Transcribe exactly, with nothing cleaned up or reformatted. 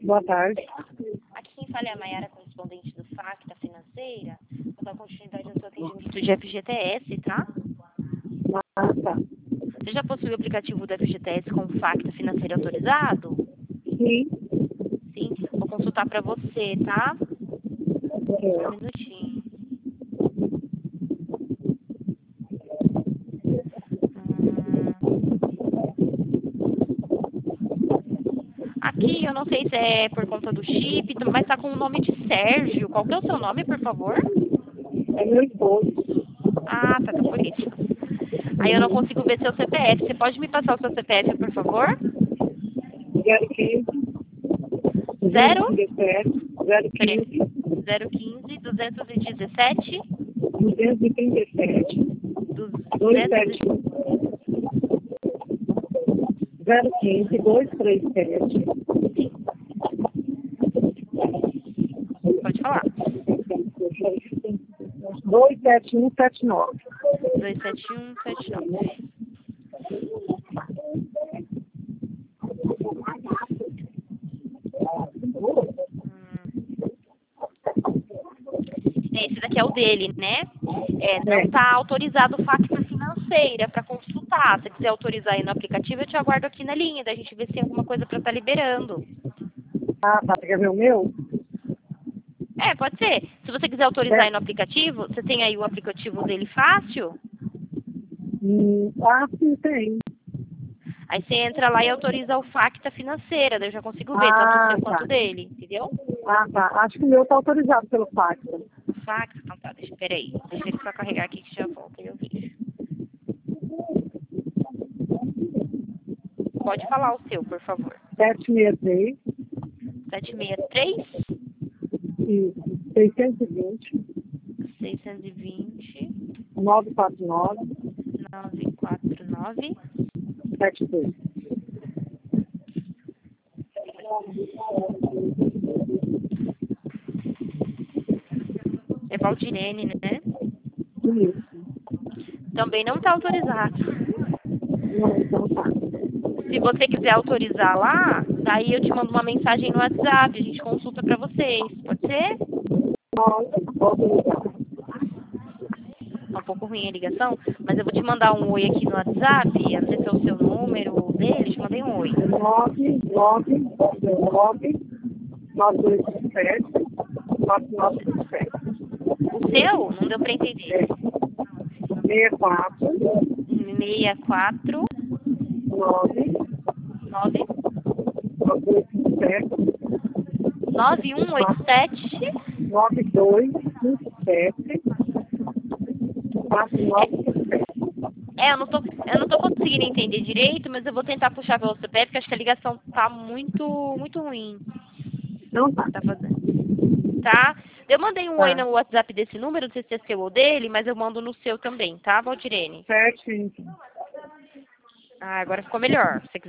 Boa tarde. Aqui quem fala é a Mayara, correspondente do Facta Financeira. Vou dar continuidade ao seu atendimento de F G T S, tá? Ah, tá. Você já possui o aplicativo do F G T S com o Facta Financeiro autorizado? Sim. Sim. Vou consultar para você, tá? Só um É. minutinho. Hum. Aqui, eu não sei se é por conta do chip, mas tá com o nome de Sérgio. Qual que é o seu nome, por favor? É meu esposo. Ah, tá, tá por isso. Aí eu não consigo ver seu C P F. Você pode me passar o seu C P F, por favor? zero quinze, Zero? duzentos e dezessete, zero Peraí. quinze, zero quinze, duzentos e dezessete, duzentos e trinta e sete, dois duzentos. sete um, zero quinze, dois três sete, Sim, pode falar. dois sete um sete nove. dois sete um sete nove. Esse daqui é o dele, né? É, não está autorizado o Facta Financeira para consultar. Se você quiser autorizar aí no aplicativo, eu te aguardo aqui na linha, da gente ver se tem alguma coisa para estar liberando. Ah, tá. Você quer ver o meu? É, pode ser. Se você quiser autorizar aí no aplicativo, você tem aí o aplicativo dele fácil? Hum, ah, sim, tem. Aí você entra lá e autoriza o Facta Financeira, daí eu já consigo ver tanto o Ah, seu quanto tá. o dele, entendeu? Ah, tá. Acho que o meu tá autorizado pelo Facta. Facta, então tá, deixa, peraí. Deixa ele só carregar aqui que já volta e eu vejo. Pode falar o seu, por favor. sete seis três sete seis três, e seiscentos e vinte, seiscentos e vinte, nove quatro nove, nove quatro nove. sete dois. É Valdirene, né? Isso. Também não está autorizado. Não, então tá. Se você quiser autorizar lá, daí eu te mando uma mensagem no WhatsApp, a gente consulta pra vocês. Pode ser? Pode, pode ligar. Tá um pouco ruim a ligação, mas eu vou te mandar um oi aqui no WhatsApp, eu não sei se é o seu número ou dele, te mandei um oi. nove nove nove nove dois sete nove nove sete. O seu? Não deu pra entender. seis quatro seis quatro nove nove nove dois sete nove um oito sete. nove dois cinco sete quatro nove sete. É, eu não tô, eu não tô conseguindo entender direito, mas eu vou tentar puxar pelo C P F, porque acho que a ligação tá muito, muito ruim. Não tá. Tá fazendo. Tá? Eu mandei um oi Tá. no WhatsApp desse número, não sei se é seu ou dele, mas eu mando no seu também, tá, Valdirene? Sete. Ah, agora ficou melhor. Se você